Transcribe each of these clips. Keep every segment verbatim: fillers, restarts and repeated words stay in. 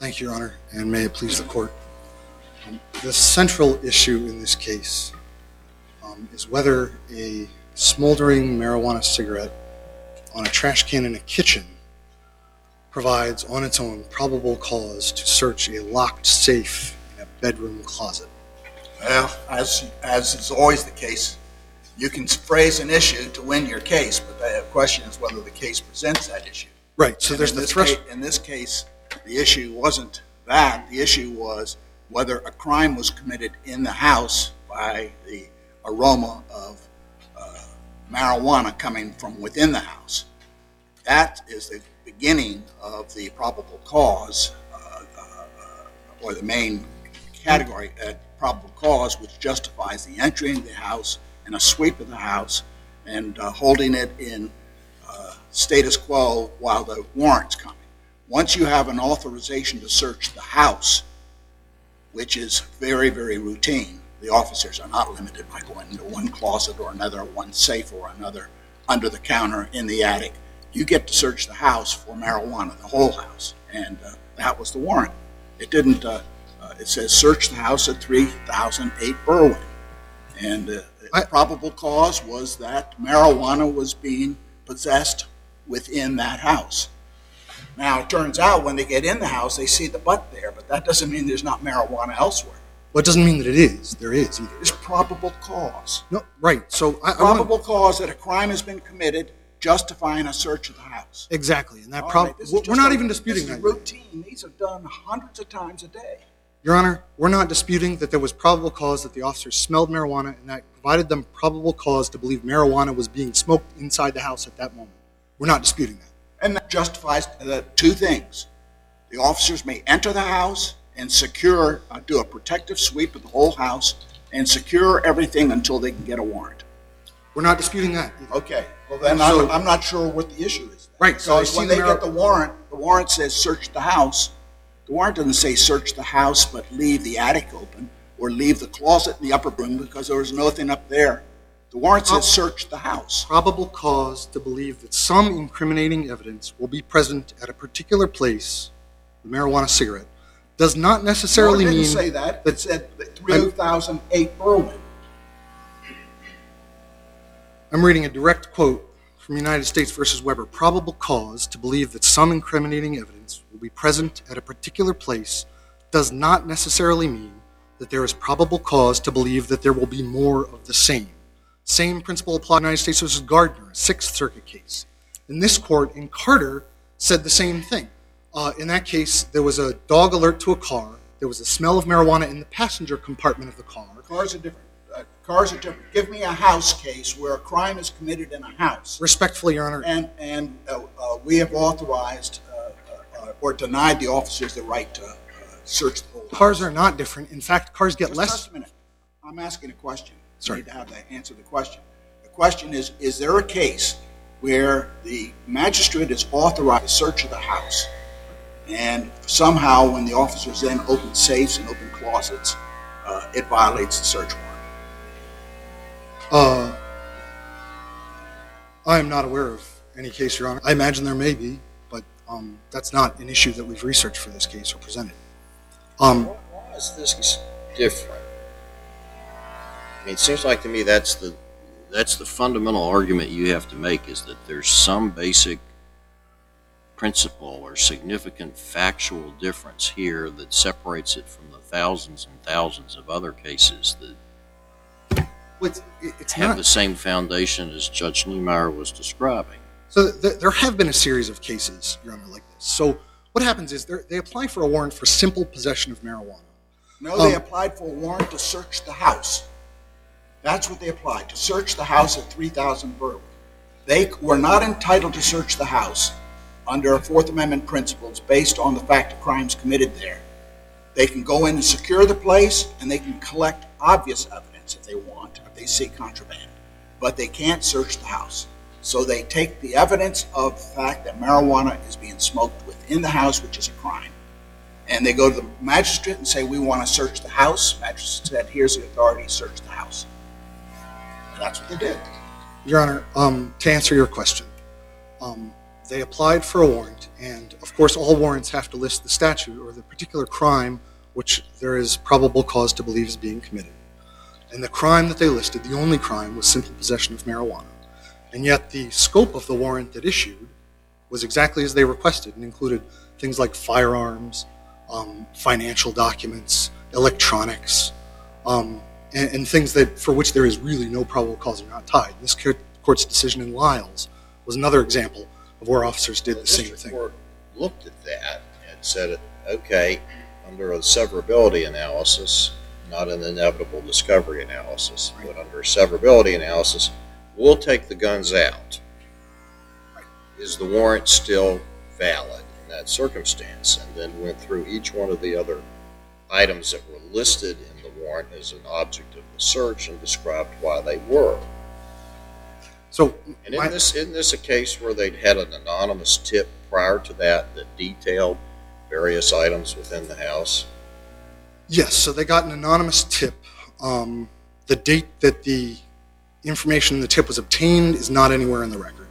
Thank you, Your Honor, and may it please the Court. Um, the central issue in this case um, is whether a smoldering marijuana cigarette on a trash can in a kitchen provides on its own probable cause to search a locked safe in a bedroom closet. Well, as, as is always the case, you can phrase an issue to win your case, but the question is whether the case presents that issue. Right, so and there's in the this threshold. case, in this case, the issue wasn't that. The issue was whether a crime was committed in the house by the aroma of uh, marijuana coming from within the house. That is the beginning of the probable cause, uh, uh, or the main category at probable cause, which justifies the entry into the house and a sweep of the house and uh, holding it in uh, status quo while the warrant's coming. Once you have an authorization to search the house, which is very, very routine, the officers are not limited by going into one closet or another, one safe or another, under the counter, in the attic. You get to search the house for marijuana, the whole house, and uh, that was the warrant. It didn't, uh, uh, it says search the house at three thousand eight Berwyn, and uh, I, the probable cause was that marijuana was being possessed within that house. Now, it turns out when they get in the house, they see the butt there, but that doesn't mean there's not marijuana elsewhere. Well, it doesn't mean that it is. There is either. There's probable cause. No, right. So I, probable I wanna, cause that a crime has been committed, justifying a search of the house. Exactly, and that All prob- right, this is we're just not a- even disputing this is that. routine. These are done hundreds of times a day. Your Honor, we're not disputing that there was probable cause that the officers smelled marijuana and that provided them probable cause to believe marijuana was being smoked inside the house at that moment. We're not disputing that. And that justifies the two things. The officers may enter the house and secure, uh, do a protective sweep of the whole house and secure everything until they can get a warrant. We're not disputing that either. Okay. Well, then So- I'm, I'm not sure what the issue is. Right, so I Because see when the they mar- get the warrant, the warrant says search the house. The warrant doesn't say search the house, but leave the attic open or leave the closet in the upper room because there was nothing up there. The warrant says search the house. Probable cause to believe that some incriminating evidence will be present at a particular place, the marijuana cigarette, does not necessarily No, it mean didn't say that. that It said three thousand eight Berwyn. I'm reading a direct quote from United States versus Weber. Probable cause to believe that some incriminating evidence will be present at a particular place does not necessarily mean that there is probable cause to believe that there will be more of the same. Same principle applied in United States versus Gardner, a Sixth Circuit case. And this court in Carter said the same thing. Uh, in that case, there was a dog alert to a car. There was a smell of marijuana in the passenger compartment of the car. Cars are different. Uh, cars are different. Give me a house case where a crime is committed in a house. Respectfully, Your Honor. And, and uh, uh, we have authorized uh, uh, or denied the officers the right to uh, search the whole house. Cars are not different. In fact, cars get Just, less. just a minute. I'm asking a question. Sorry. You need to have that answer the question. The question is, is there a case where the magistrate is authorized to search of the house and somehow when the officers then open safes and open closets, uh, it violates the search warrant? Uh, I am not aware of any case, Your Honor. I imagine there may be, but um, that's not an issue that we've researched for this case or presented. Um, Why is this different? I mean, it seems like to me that's the that's the fundamental argument you have to make, is that there's some basic principle or significant factual difference here that separates it from the thousands and thousands of other cases that it's, it's have not. the same foundation as Judge Niemeyer was describing. So th- there have been a series of cases, Your Honor, like this. So what happens is they apply for a warrant for simple possession of marijuana. No, they Um, applied for a warrant to search the house. That's what they applied, to search the house at three thousand Berwyn. They were not entitled to search the house under Fourth Amendment principles based on the fact of crimes committed there. They can go in and secure the place, and they can collect obvious evidence if they want, if they see contraband. But they can't search the house. So they take the evidence of the fact that marijuana is being smoked within the house, which is a crime, and they go to the magistrate and say, we want to search the house. Magistrate said, here's the authority, search the house. And that's what they did. Your Honor, um, to answer your question, um, they applied for a warrant, and of course all warrants have to list the statute or the particular crime which there is probable cause to believe is being committed. And the crime that they listed, the only crime, was simple possession of marijuana. And yet the scope of the warrant that issued was exactly as they requested and included things like firearms, um, financial documents, electronics, um, and, and things that for which there is really no probable cause are not tied. This court's decision in Lyles was another example of where officers did the, the same thing. The court looked at that and said, okay, under a severability analysis, not an inevitable discovery analysis, right, but under a severability analysis, we'll take the guns out. Right. Is the warrant still valid in that circumstance? And then went through each one of the other items that were listed in the warrant as an object of the search and described why they were. So, and in this, isn't this a case where they'd had an anonymous tip prior to that that detailed various items within the house? Yes, so they got an anonymous tip. Um, the date that the information in the tip was obtained is not anywhere in the record.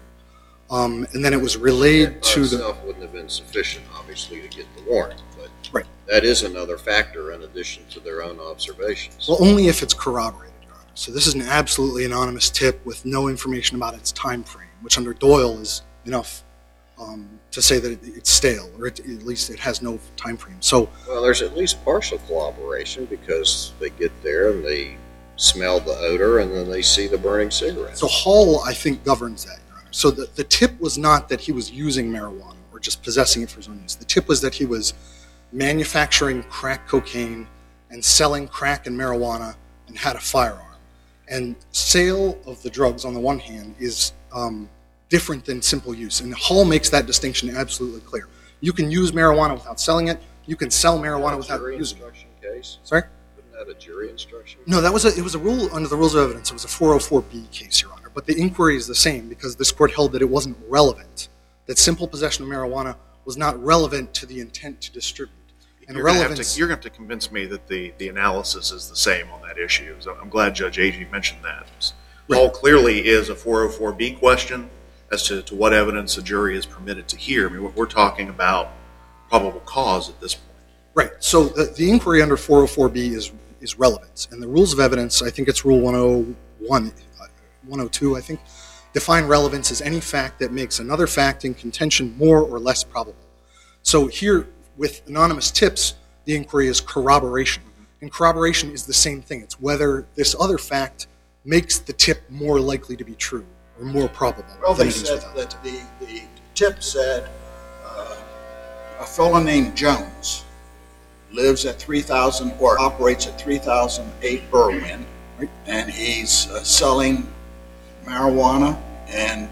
Um, and then it was relayed that to the... That itself wouldn't have been sufficient, obviously, to get the warrant. But right. That is another factor in addition to their own observations. Well, only if it's corroborated, Your Honor. So this is an absolutely anonymous tip with no information about its time frame, which under Doyle is enough um, to say that it, it's stale, or it, at least it has no time frame. So, well, there's at least partial corroboration because they get there and they smell the odor and then they see the burning cigarette. So Hall, I think, governs that, Your Honor. So the, the tip was not that he was using marijuana or just possessing it for his own use. The tip was that he was manufacturing crack cocaine and selling crack and marijuana and had a firearm. And sale of the drugs, on the one hand, is um, different than simple use. And Hall makes that distinction absolutely clear. You can use marijuana without selling it. You can sell marijuana without using it. Case? Sorry? Wasn't that a jury instruction? No, that was a, it was a rule under the rules of evidence. It was a four oh four B case, Your Honor. But the inquiry is the same because this court held that it wasn't relevant, that simple possession of marijuana was not relevant to the intent to distribute. And you're going to have to convince me that the, the analysis is the same on that issue. So I'm glad Judge Agee mentioned that. Right. Hall clearly is a four oh four B question as to, to what evidence a jury is permitted to hear. I mean, we're talking about probable cause at this point. Right. So the, the inquiry under four oh four B is is relevance. And the rules of evidence, I think it's Rule one oh one, one oh two, I think, define relevance as any fact that makes another fact in contention more or less probable. So here, with anonymous tips, the inquiry is corroboration. And corroboration is the same thing. It's whether this other fact makes the tip more likely to be true or more probable. Well, than they it is said without. that the, the tip said uh, a fellow named Jones lives at three thousand or operates at three thousand eight Berwyn, right? And he's uh, selling marijuana and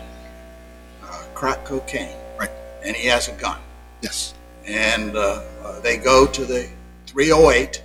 uh, crack cocaine. Right. And he has a gun. Yes. And uh, uh, they go to the three oh eight.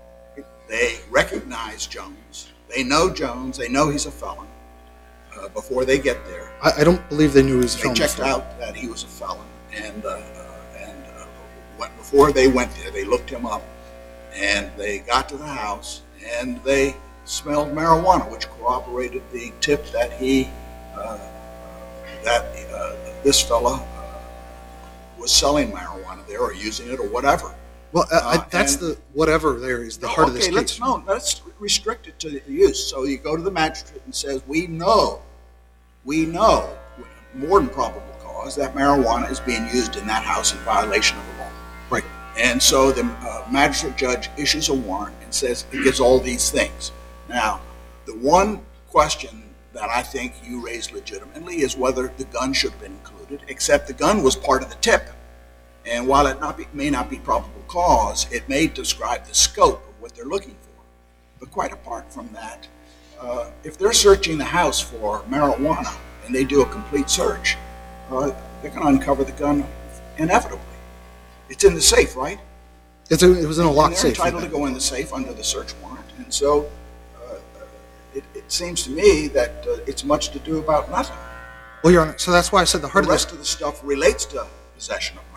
They recognize Jones. They know Jones. They know he's a felon uh, before they get there. I, I don't believe they knew he was a They felon. checked before. out that he was a felon. And, uh, uh, and uh, when, before they went there, they looked him up. And they got to the house. And they smelled marijuana, which corroborated the tip that he, uh, that uh, this fella uh, was selling marijuana there or using it or whatever. Well, uh, I, Uh, that's and- the whatever there is the heart of this okay, case. let's no, let's restrict it to the use. So you go to the magistrate and says, "We know, we know, more than probable cause that marijuana is being used in that house in violation of the law." Right. And so the uh, magistrate judge issues a warrant and says it gives all these things. Now, the one question that I think you raised legitimately is whether the gun should have been included, except the gun was part of the tip. And while it not be, may not be probable cause, it may describe the scope of what they're looking for. But quite apart from that, uh, if they're searching the house for marijuana and they do a complete search, uh, they're going to uncover the gun inevitably. It's in the safe, right? It's a, it was in a And locked they're safe. entitled to go in the safe under the search warrant. And so uh, it, it seems to me that uh, it's much to do about nothing. Well, Your Honor, so that's why I said the heart The of this. rest of the stuff relates to possession of marijuana.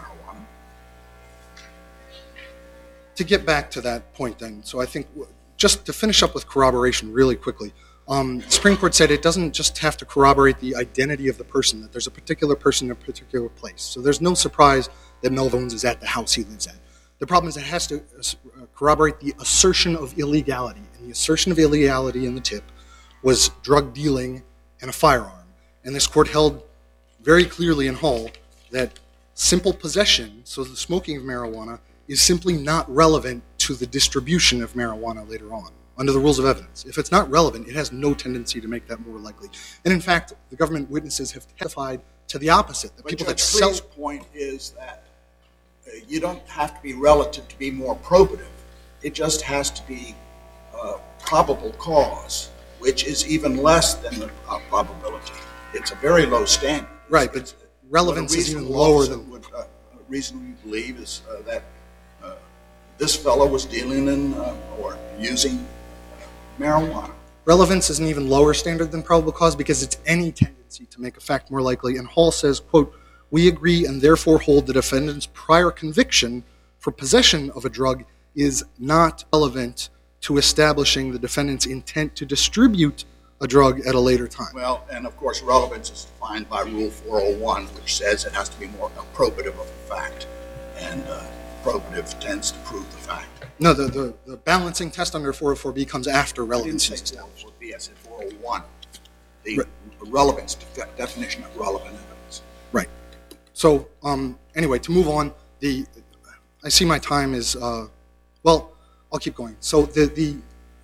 To get back to that point then, so I think w- just to finish up with corroboration really quickly, Um, the Supreme Court said it doesn't just have to corroborate the identity of the person, that there's a particular person in a particular place. So there's no surprise that Mel Jones is at the house he lives at. The problem is it has to uh, corroborate the assertion of illegality. And the assertion of illegality in the tip was drug dealing and a firearm. And this court held very clearly in Hall that simple possession, so the smoking of marijuana, is simply not relevant to the distribution of marijuana later on, under the rules of evidence. If it's not relevant, it has no tendency to make that more likely. And in fact, the government witnesses have testified to the opposite. The but people Judge that sell... Freeh's point is that uh, you don't have to be relative to be more probative. It just has to be uh, probable cause, which is even less than the uh, probability. It's a very low standard. Right, but It's- relevance what a is even reasonable lower officer than... would uh, reasonably believe is uh, that uh, this fellow was dealing in uh, or using marijuana. Relevance is an even lower standard than probable cause because it's any tendency to make a fact more likely. And Hall says, quote, "We agree and therefore hold the defendant's prior conviction for possession of a drug is not relevant to establishing the defendant's intent to distribute a drug at a later time." Well, and of course, relevance is defined by Rule four oh one, which says it has to be more probative of the fact. And uh, probative tends to prove the fact. No, the, the, the balancing test under four oh four B comes after I didn't relevance say is four oh established. four B, I said four oh one. The Right. relevance, de- definition of relevant evidence. Right. So, um, anyway, to move on, the I see my time is, uh, well, I'll keep going. So the, the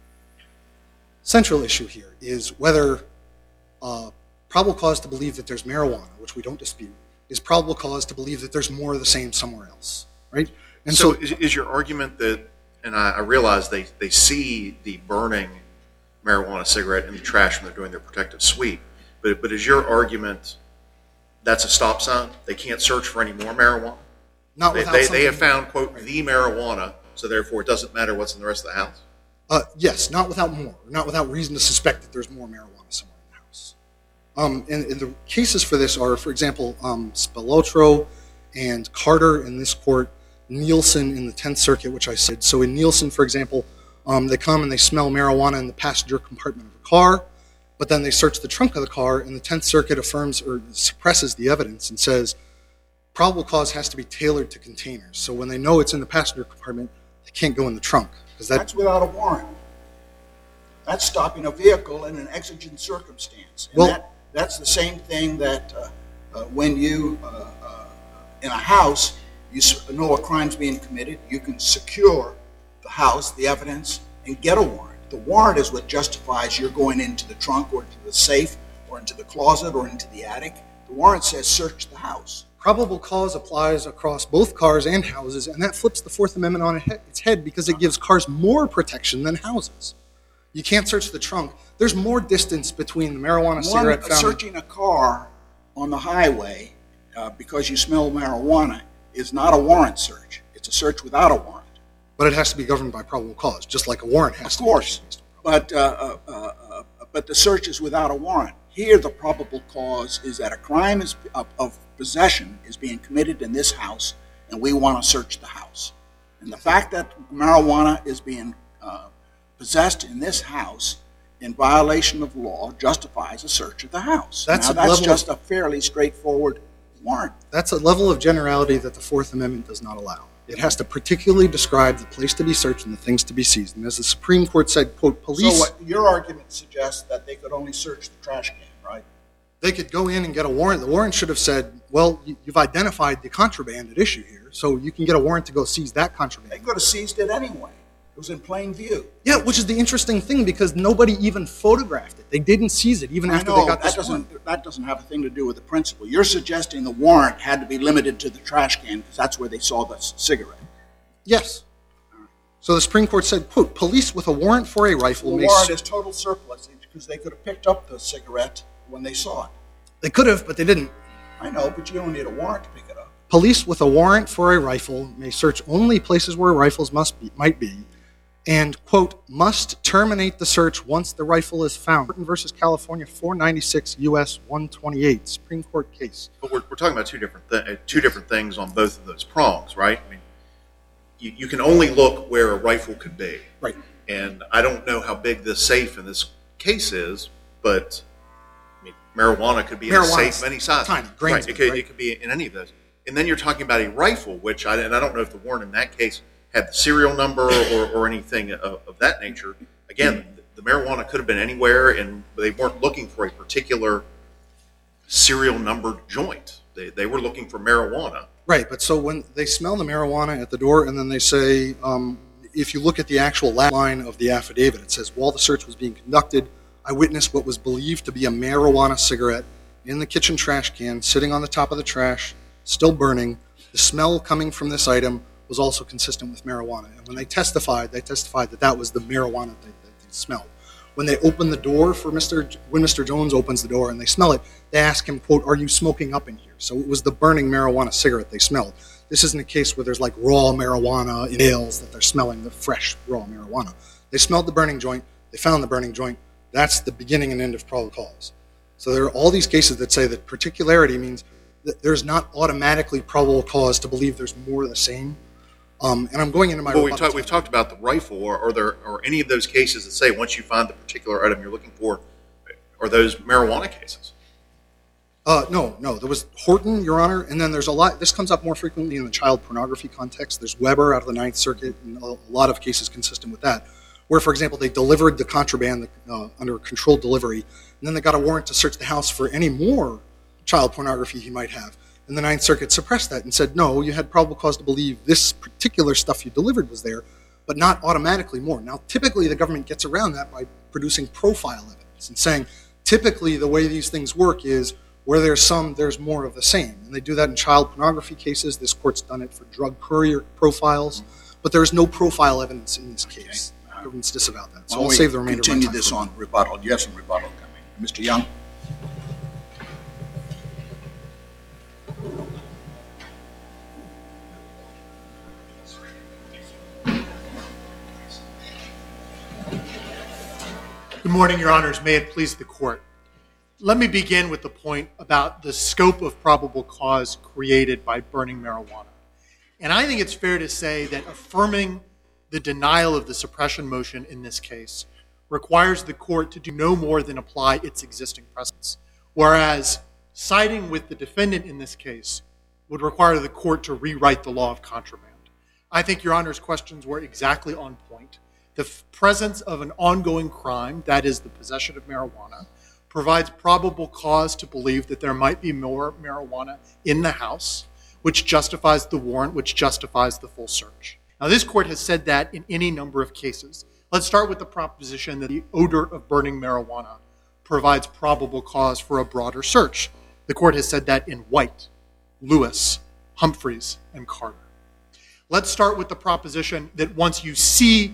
central issue here is whether uh, probable cause to believe that there's marijuana, which we don't dispute, is probable cause to believe that there's more of the same somewhere else, right? And so, so, is, is your argument that, and I, I realize they, they see the burning marijuana cigarette in the trash when they're doing their protective sweep, but, but is your argument that's a stop sign? They can't search for any more marijuana? not They, without they, something- they have found, quote, the marijuana, so therefore it doesn't matter what's in the rest of the house? Uh, yes, not without more, not without reason to suspect that there's more marijuana somewhere in the house. Um, and, and the cases for this are, for example, um, Spilotro and Carter in this court, Nielsen in the Tenth Circuit, which I said. So in Nielsen, for example, um, they come and they smell marijuana in the passenger compartment of a car, but then they search the trunk of the car, and the Tenth Circuit affirms or suppresses the evidence and says probable cause has to be tailored to containers. So when they know it's in the passenger compartment, they can't go in the trunk. Because that That's without a warrant. That's stopping a vehicle in an exigent circumstance. And Well- that, that's the same thing that uh, uh, when you, uh, uh, in a house, you s- know a crime's being committed, you can secure the house, the evidence, and get a warrant. The warrant is what justifies your going into the trunk or into the safe or into the closet or into the attic. The warrant says search the house. probable cause applies across both cars and houses, and that flips the Fourth Amendment on its head because it gives cars more protection than houses. You can't search the trunk. There's more distance between the marijuana One, cigarette found. searching a car on the highway uh, because you smell marijuana is not a warrant search. It's a search without a warrant. But it has to be governed by probable cause, just like a warrant has Of to course. be. But, uh, uh, uh, but the search is without a warrant. Here, the probable cause is that a crime is, of, of possession is being committed in this house, and we want to search the house. And the fact that marijuana is being uh, possessed in this house in violation of law justifies a search of the house. That's now, a that's level just of- a fairly straightforward warrant. That's a level of generality that the Fourth Amendment does not allow. It has to particularly describe the place to be searched and the things to be seized. And as the Supreme Court said, quote, police, So what, your argument suggests that they could only search the trash can, right? they could go in and get a warrant. The warrant should have said, well, you- you've identified the contraband at issue here, so you can get a warrant to go seize that They contraband. could have seized it anyway. It was in plain view. Yeah, which is the interesting thing because nobody even photographed it. They didn't seize it even I after know, they got that this doesn't, warrant. that doesn't have a thing to do with the principle. You're suggesting the warrant had to be limited to the trash can because that's where they saw the c- cigarette. Yes. So the Supreme Court said, quote, police with a warrant for a rifle The may... warrant s- is total surplusage because they could have picked up the cigarette when they saw it. They could have, but they didn't. I know, but you don't need a warrant to pick it up. Police with a warrant for a rifle may search only places where rifles must be, might be, and, quote, must terminate the search once the rifle is found. Burton versus California, four ninety-six U S one twenty-eight, Supreme Court case. But we're, we're talking about two different th- uh, two different things on both of those prongs, right? I mean, you, you can only look where a rifle could be. Right. And I don't know how big this safe in this case is, but I mean, marijuana could be in a Marijuana's safe many sizes. tiny, right. grains It of could, it, right? it could be in any of those. And then you're talking about a rifle, which I, and I don't know if the warrant in that case had the serial number or, or anything of, of that nature. Again, the marijuana could have been anywhere, and they weren't looking for a particular serial numbered joint. They, they were looking for marijuana. Right, but so when they smell the marijuana at the door, and then they say, um, if you look at the actual last line of the affidavit, it says, while the search was being conducted, I witnessed what was believed to be a marijuana cigarette in the kitchen trash can, sitting on the top of the trash, still burning. The smell coming from this item was also consistent with marijuana. And when they testified, they testified that that was the marijuana that they, that they smelled. When they open the door for Mister J- when Mister Jones opens the door and they smell it, they ask him, quote, are you smoking up in here? So it was the burning marijuana cigarette they smelled. This isn't a case where there's like raw marijuana in bales that they're smelling the fresh raw marijuana. They smelled the burning joint. They found the burning joint. That's the beginning and end of probable cause. So there are all these cases that say that particularity means that there's not automatically probable cause to believe there's more of the same. Um, and I'm going into my Well, we've, rebuttal talk, we've time. talked about the rifle. Or are there or any of those cases that say once you find the particular item you're looking for, are those marijuana cases? Uh, no, no. There was Horton, Your Honor, and then there's a lot. This comes up more frequently in the child pornography context. There's Weber out of the Ninth Circuit, and a lot of cases consistent with that, where, for example, they delivered the contraband uh, under controlled delivery, and then they got a warrant to search the house for any more child pornography he might have. And the Ninth Circuit suppressed that and said, no, you had probable cause to believe this particular stuff you delivered was there, but not automatically more. Now, typically, the government gets around that by producing profile evidence and saying, typically, the way these things work is where there's some, there's more of the same. And they do that in child pornography cases. This court's done it for drug courier profiles. But there's no profile evidence in this case. Okay. The government's disavowed that. So Why I'll don't save we the remainder continue of my time. this for- on rebuttal. You have some rebuttal coming. Mister Young? Good morning, Your Honors. May it please the Court. Let me begin with the point about the scope of probable cause created by burning marijuana. And I think it's fair to say that affirming the denial of the suppression motion in this case requires the Court to do no more than apply its existing precedents, whereas siding with the defendant in this case would require the Court to rewrite the law of contraband. I think Your Honor's questions were exactly on point. The f- presence of an ongoing crime, that is the possession of marijuana, provides probable cause to believe that there might be more marijuana in the house, which justifies the warrant, which justifies the full search. Now, this court has said that in any number of cases. Let's start with the proposition that the odor of burning marijuana provides probable cause for a broader search. The court has said that in White, Lewis, Humphreys, and Carter. Let's start with the proposition that once you see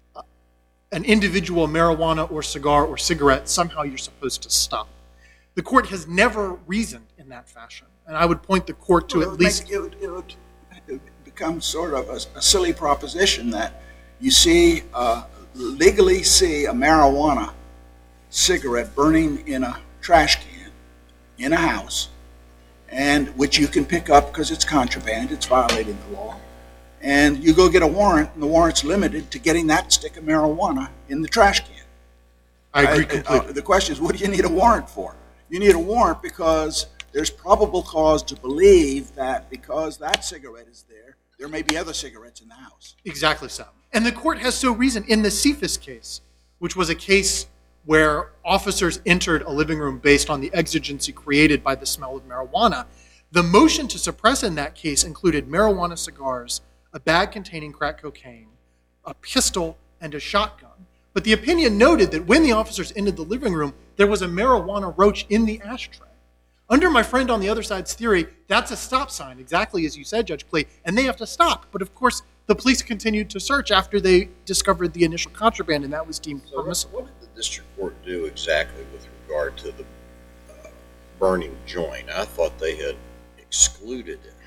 an individual marijuana or cigar or cigarette, somehow you're supposed to stop. The court has never reasoned in that fashion. And I would point the court to Well, it at would least... make- it, would, it would it become sort of a, a silly proposition that you see, uh, legally see a marijuana cigarette burning in a trash can in a house, and which you can pick up because it's contraband, it's violating the law. And you go get a warrant, and the warrant's limited to getting that stick of marijuana in the trash can. I agree Uh, completely. uh, the question is, what do you need a warrant for? You need a warrant because there's probable cause to believe that because that cigarette is there, there may be other cigarettes in the house. Exactly so. And the court has so reasoned. In the Cephas case, which was a case where officers entered a living room based on the exigency created by the smell of marijuana, the motion to suppress in that case included marijuana cigars, a bag containing crack cocaine, a pistol, and a shotgun. But the opinion noted that when the officers entered the living room, there was a marijuana roach in the ashtray. Under my friend on the other side's theory, that's a stop sign, exactly as you said, Judge Clay, and they have to stop. But of course, the police continued to search after they discovered the initial contraband, and that was deemed So what, permissible. what did the district court do exactly with regard to the uh, burning joint? I thought they had excluded it.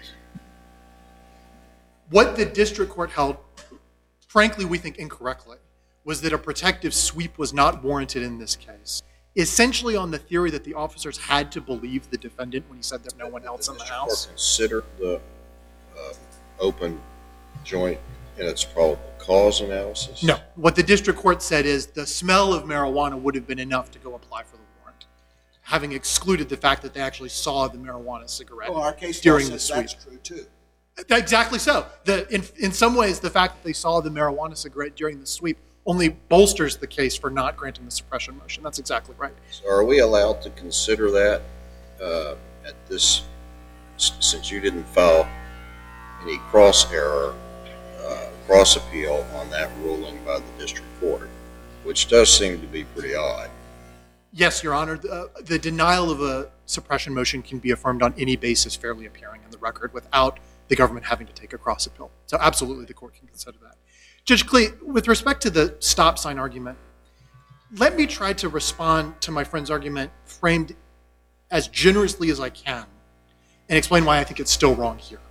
What the district court held, frankly, we think incorrectly, was that a protective sweep was not warranted in this case, essentially on the theory that the officers had to believe the defendant when he said there's no one else in the district court house. consider the uh, open joint in its probable cause analysis? No. What the district court said is the smell of marijuana would have been enough to go apply for the warrant, having excluded the fact that they actually saw the marijuana cigarette Well, our case during law the says sweep. that's true too. Exactly so. The, in, in some ways, the fact that they saw the marijuana cigarette during the sweep only bolsters the case for not granting the suppression motion. That's exactly right. So are we allowed to consider that uh, at this, since you didn't file any cross error, uh, cross appeal on that ruling by the district court, which does seem to be pretty odd? Yes, Your Honor. The, uh, the denial of a suppression motion can be affirmed on any basis fairly appearing in the record without the government having to take a cross appeal. So absolutely the court can consider that. Judge Clay, with respect to the stop sign argument, let me try to respond to my friend's argument framed as generously as I can and explain why I think it's still wrong here.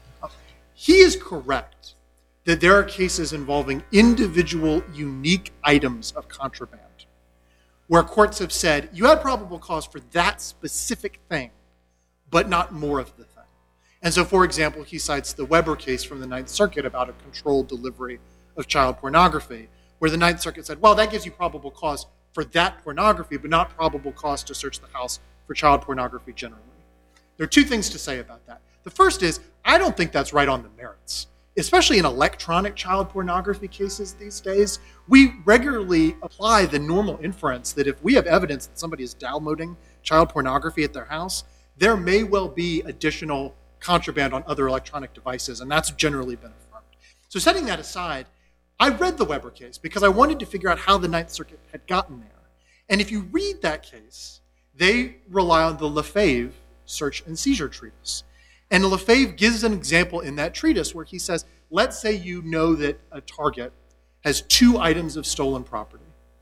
He is correct that there are cases involving individual, unique items of contraband where courts have said, you had probable cause for that specific thing, but not more of the thing. And so, for example, he cites the Weber case from the Ninth Circuit about a controlled delivery of child pornography, where the Ninth Circuit said, well, that gives you probable cause for that pornography, but not probable cause to search the house for child pornography generally. There are two things to say about that. The first is, I don't think that's right on the merits. Especially in electronic child pornography cases these days, we regularly apply the normal inference that if we have evidence that somebody is downloading child pornography at their house, there may well be additional contraband on other electronic devices, and that's generally been affirmed. So setting that aside, I read the Weber case because I wanted to figure out how the Ninth Circuit had gotten there. And if you read that case, they rely on the Lefebvre search and seizure treatise. And Lefebvre gives an example in that treatise where he says, let's say you know that a target has two items of stolen property.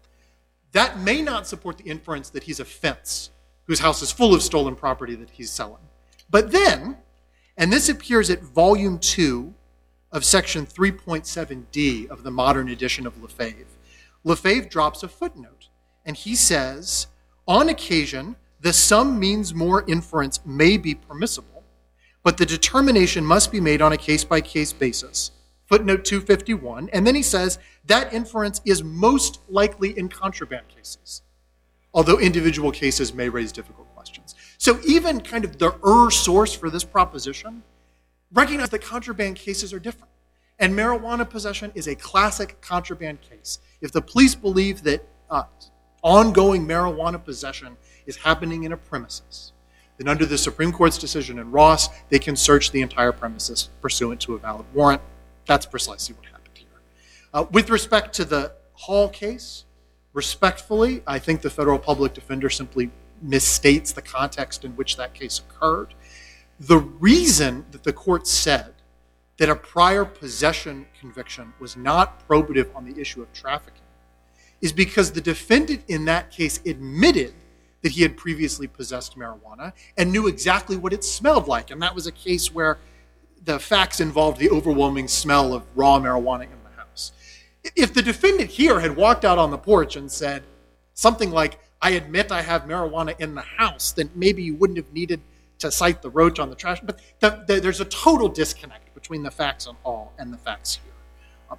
That may not support the inference that he's a fence whose house is full of stolen property that he's selling. But then, and this appears at volume two of section three point seven D of the modern edition of Lefebvre, Lefebvre drops a footnote, and he says, on occasion, the sum means more inference may be permissible, but the determination must be made on a case-by-case basis. Footnote two fifty-one, and then he says that inference is most likely in contraband cases, although individual cases may raise difficult questions. So even kind of the er source for this proposition recognize that contraband cases are different. And marijuana possession is a classic contraband case. If the police believe that uh, ongoing marijuana possession is happening in a premises, then under the Supreme Court's decision in Ross, they can search the entire premises pursuant to a valid warrant. That's precisely what happened here. Uh, with respect to the Hall case, respectfully, I think the federal public defender simply misstates the context in which that case occurred. The reason that the court said that a prior possession conviction was not probative on the issue of trafficking is because the defendant in that case admitted that he had previously possessed marijuana and knew exactly what it smelled like. And that was a case where the facts involved the overwhelming smell of raw marijuana in the house. If the defendant here had walked out on the porch and said something like, I admit I have marijuana in the house, then maybe you wouldn't have needed to cite the roach on the trash. But the, the, there's a total disconnect between the facts on Hall and the facts here. Uh,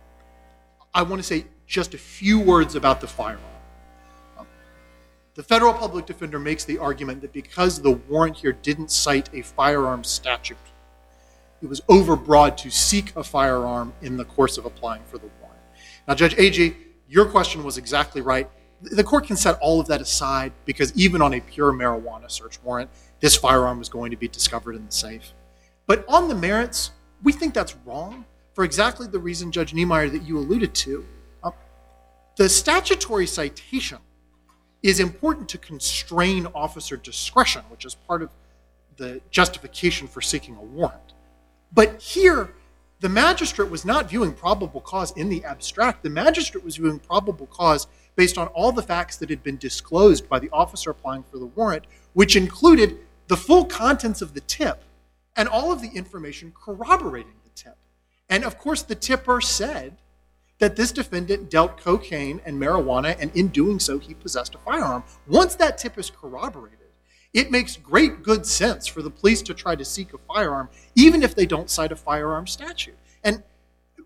I want to say just a few words about the firearm. Uh, the federal public defender makes the argument that because the warrant here didn't cite a firearm statute, it was overbroad to seek a firearm in the course of applying for the warrant. Now, Judge Agee, your question was exactly right. The court can set all of that aside because even on a pure marijuana search warrant, this firearm was going to be discovered in the safe. But on the merits, we think that's wrong for exactly the reason, Judge Niemeyer, that you alluded to. Uh, the statutory citation is important to constrain officer discretion, which is part of the justification for seeking a warrant. But here, the magistrate was not viewing probable cause in the abstract. The magistrate was viewing probable cause based on all the facts that had been disclosed by the officer applying for the warrant, which included the full contents of the tip and all of the information corroborating the tip. And of course, the tipper said that this defendant dealt cocaine and marijuana, and in doing so, he possessed a firearm. Once that tip is corroborated, it makes great good sense for the police to try to seek a firearm, even if they don't cite a firearm statute. And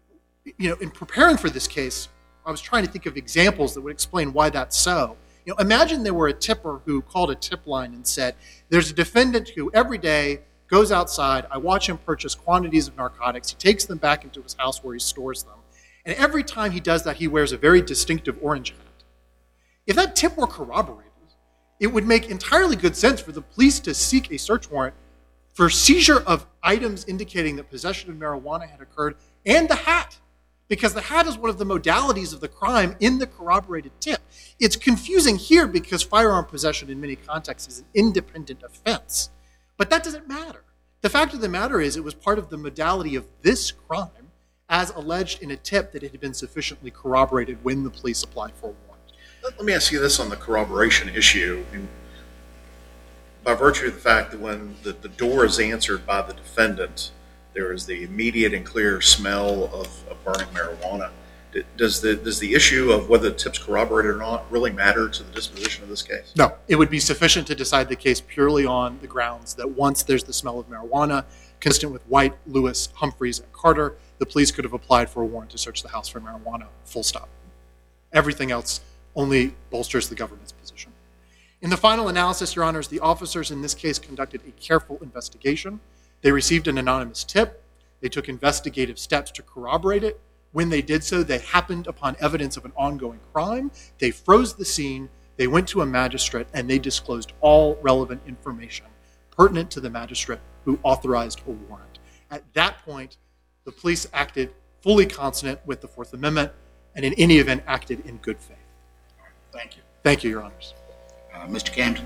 you know, in preparing for this case, I was trying to think of examples that would explain why that's so. You know, imagine there were a tipper who called a tip line and said, there's a defendant who every day goes outside, I watch him purchase quantities of narcotics, he takes them back into his house where he stores them, and every time he does that, he wears a very distinctive orange hat. If that tip were corroborated, it would make entirely good sense for the police to seek a search warrant for seizure of items indicating that possession of marijuana had occurred, and the hat, because the hat is one of the modalities of the crime in the corroborated tip. It's confusing here because firearm possession in many contexts is an independent offense, but that doesn't matter. The fact of the matter is it was part of the modality of this crime as alleged in a tip that it had been sufficiently corroborated when the police applied for a warrant. Let let me ask you this on the corroboration issue. I mean, by virtue of the fact that when the, the door is answered by the defendant, there is the immediate and clear smell of, of burning marijuana. D- Does the does the issue of whether the tip's corroborated or not really matter to the disposition of this case? No, it would be sufficient to decide the case purely on the grounds that once there's the smell of marijuana, consistent with White, Lewis, Humphreys, and Carter, the police could have applied for a warrant to search the house for marijuana, full stop. Everything else only bolsters the government's position. In the final analysis, Your Honors, the officers in this case conducted a careful investigation. They received an anonymous tip. They took investigative steps to corroborate it. When they did so, they happened upon evidence of an ongoing crime. They froze the scene. They went to a magistrate, and they disclosed all relevant information pertinent to the magistrate who authorized a warrant. At that point, the police acted fully consonant with the Fourth Amendment, and in any event, acted in good faith. Thank you. Thank you, Your Honors. Uh, Mister Camden.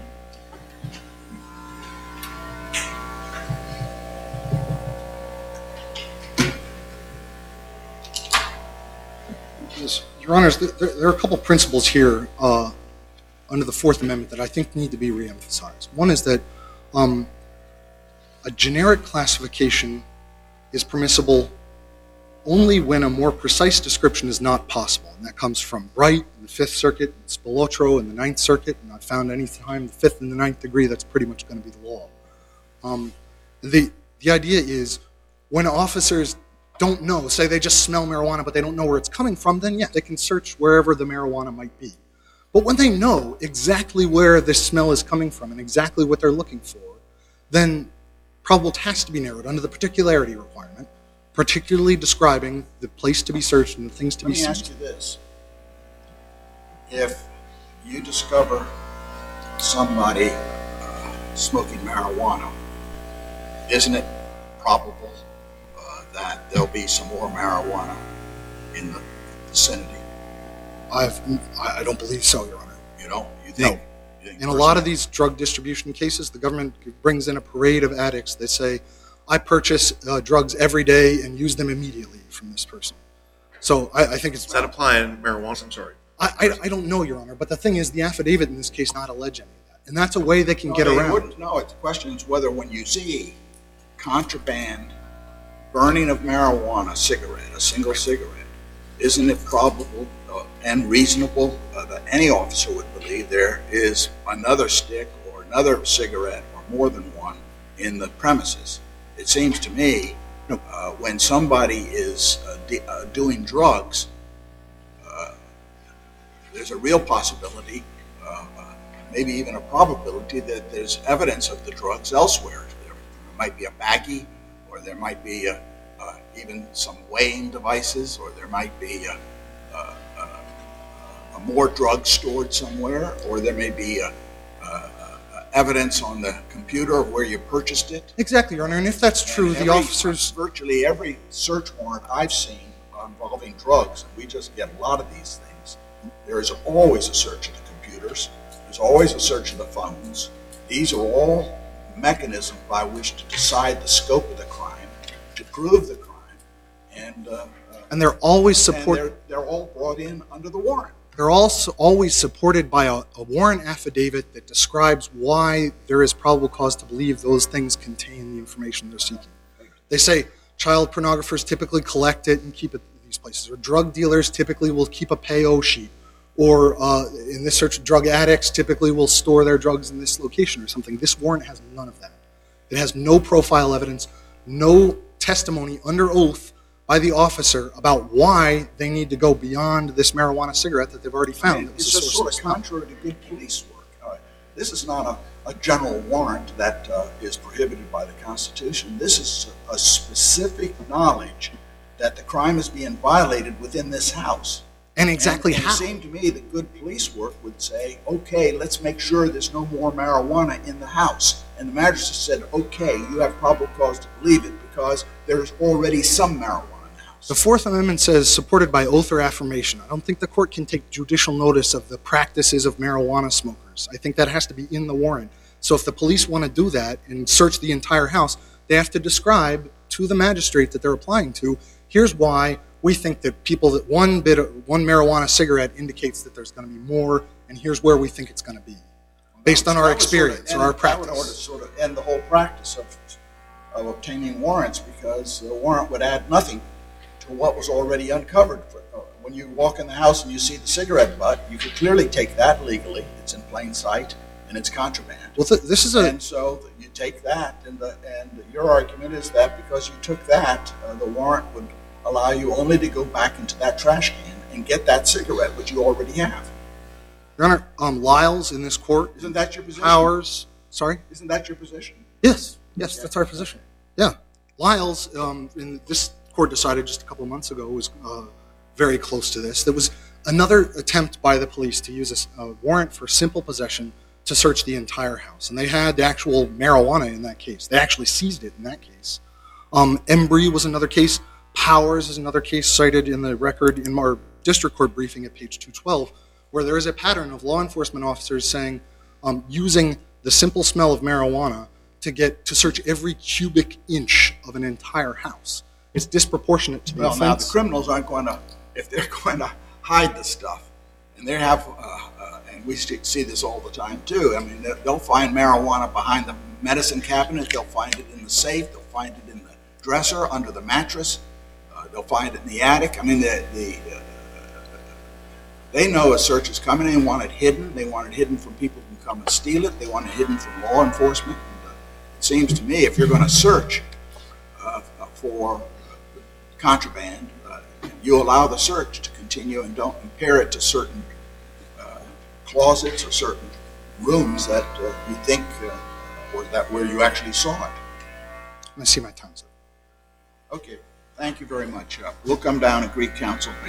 Yes, Your Honors, there, there are a couple principles here uh, under the Fourth Amendment that I think need to be reemphasized. One is that um, a generic classification is permissible only when a more precise description is not possible, and that comes from Bright in the Fifth Circuit, and Spilotro in the Ninth Circuit, and not found any time the Fifth and the Ninth degree. That's pretty much going to be the law. Um, the the idea is when officers don't know, say they just smell marijuana but they don't know where it's coming from, then yeah, they can search wherever the marijuana might be. But when they know exactly where this smell is coming from and exactly what they're looking for, then probable has to be narrowed under the particularity requirement, particularly describing the place to be searched and the things to Let be me seized. ask you this. If you discover somebody uh, smoking marijuana, isn't it probable uh, that there'll be some more marijuana in the vicinity? I've, I I don't believe so, Your Honor. You don't? You think? You think In a lot of personally? these drug distribution cases, the government brings in a parade of addicts that say, I purchase uh, drugs every day and use them immediately from this person. So I, I think it's... Does that apply in marijuana? I'm sorry. I, I, I don't know, Your Honor, but the thing is, the affidavit in this case not allege any of that. And that's a way they can No, get they around. wouldn't. No, the question is whether when you see contraband burning of marijuana cigarette, a single cigarette, isn't it probable uh, and reasonable uh, that any officer would believe there is another stick or another cigarette or more than one in the premises? It seems to me uh, when somebody is uh, de- uh, doing drugs, uh, there's a real possibility, uh, uh, maybe even a probability, that there's evidence of the drugs elsewhere. There, there might be a baggie, or there might be a, uh, even some weighing devices, or there might be a, a, a, a more drugs stored somewhere, or there may be a, a, evidence on the computer of where you purchased it. Exactly, Your Honor, and if that's true, And the every- officers... Virtually every search warrant I've seen involving drugs, and we just get a lot of these things, there is always a search of the computers. There's always a search of the phones. These are all mechanisms by which to decide the scope of the crime, to prove the crime, and, uh, uh, And they're always and support... they're, they're all brought in under the warrant. They're also always supported by a, a warrant affidavit that describes why there is probable cause to believe those things contain the information they're seeking. They say child pornographers typically collect it and keep it in these places, or drug dealers typically will keep a payo sheet, or uh, in this search, drug addicts typically will store their drugs in this location or something. This warrant has none of that. It has no profile evidence, no testimony under oath by the officer about why they need to go beyond this marijuana cigarette that they've already found. I mean, That was it's a just source sort of of smell. contrary to good police work. Uh, This is not a, a general warrant that uh, is prohibited by the Constitution. This is a specific knowledge that the crime is being violated within this house. And exactly and, and how. It seemed to me that good police work would say, okay, let's make sure there's no more marijuana in the house. And the magistrate said, okay, you have probable cause to believe it because there's already some marijuana in the house. The Fourth Amendment says supported by oath or affirmation. I don't think the court can take judicial notice of the practices of marijuana smokers. I think that has to be in the warrant. So if the police want to do that and search the entire house, they have to describe to the magistrate that they're applying to, here's why we think that people that one bit of one marijuana cigarette indicates that there's going to be more, and here's where we think it's going to be, based on our That would sort of experience end- or our That would practice. sort of end the whole practice of, of obtaining warrants because the warrant would add nothing to what was already uncovered. For- uh, When you walk in the house and you see the cigarette butt, you could clearly take that legally. It's in plain sight and it's contraband. Well, th- this is a And so you take that, and the, and your argument is that because you took that, uh, the warrant would allow you only to go back into that trash can and get that cigarette, which you already have. Your Honor, um, Lyles in this court, Isn't that your position? Powers, sorry? Isn't that your position? Yes, yes, that's our position. Yeah. Lyles, um, in this court decided just a couple of months ago, was uh, very close to this. There was another attempt by the police to use a s- a warrant for simple possession to search the entire house. And they had the actual marijuana in that case. They actually seized it in that case. Um, Embry was another case. Powers is another case cited in the record in our district court briefing at page two twelve, where there is a pattern of law enforcement officers saying, um, using the simple smell of marijuana to get to search every cubic inch of an entire house. It's disproportionate to the Well, now, the offense. criminals aren't going to, if they're going to hide the stuff, and they have, uh, uh, and we see see this all the time too, I mean, they- they'll find marijuana behind the medicine cabinet, they'll find it in the safe, they'll find it in the dresser, under the mattress, uh, they'll find it in the attic. I mean, the, the, uh, they know a search is coming, they want it hidden, they want it hidden from people who can come and steal it, they want it hidden from law enforcement. And, uh, it seems to me if you're going to search uh, for contraband, uh, you allow the search to continue and don't compare it to certain uh, closets or certain rooms that uh, you think uh, or that where you actually saw it. I see my time's up. Okay, thank you very much. Uh, we'll come down and greet counsel.